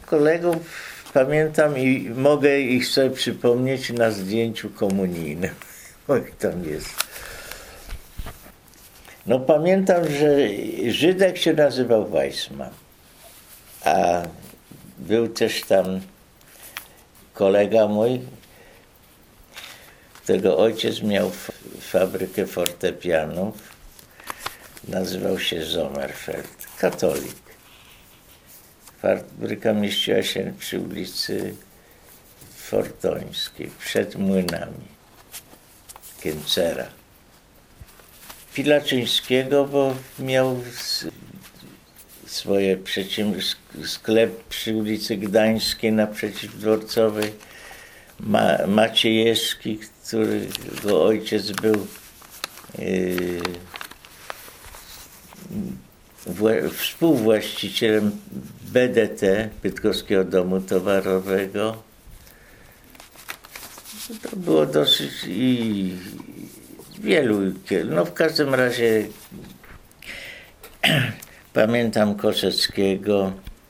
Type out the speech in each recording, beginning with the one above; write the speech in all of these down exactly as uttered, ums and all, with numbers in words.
kolegów pamiętam i mogę ich sobie przypomnieć na zdjęciu komunijnym. Oj, tam jest. No pamiętam, że Żydek się nazywał Weissman, a był też tam kolega mój, którego ojciec miał fabrykę fortepianów, nazywał się Sommerfeld, katolik. Fabryka mieściła się przy ulicy Fortońskiej, przed młynami Kęcera. Pilaczyńskiego, bo miał swoje sklep przy ulicy Gdańskiej naprzeciw Dworcowej. Ma, Maciejewski, którego ojciec był yy, wła- współwłaścicielem B D T, Bydgoskiego Domu Towarowego. To było dosyć i wielu, no w każdym razie pamiętam Koseckiego,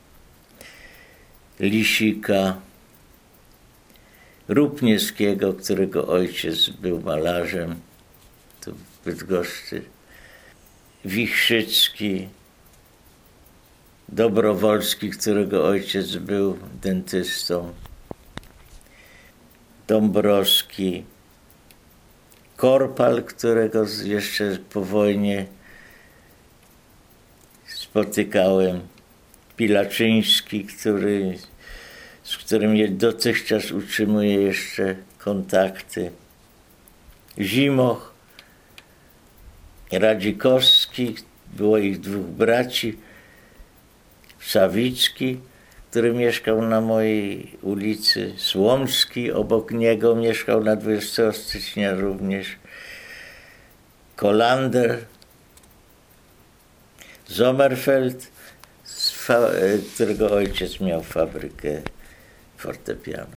Lisika, Rupniewskiego, którego ojciec był malarzem, tu w Bydgoszczy, Wichrzycki, Dobrowolski, którego ojciec był dentystą, Dąbrowski, Korpal, którego jeszcze po wojnie spotykałem, Pilaczyński, który, z którym dotychczas utrzymuję jeszcze kontakty, Zimoch, Radzikowski, było ich dwóch braci, Sawicki, który mieszkał na mojej ulicy, Słomski, obok niego mieszkał na dwudziestego stycznia również, Kolander, Sommerfeld, którego ojciec miał fabrykę fortepianu.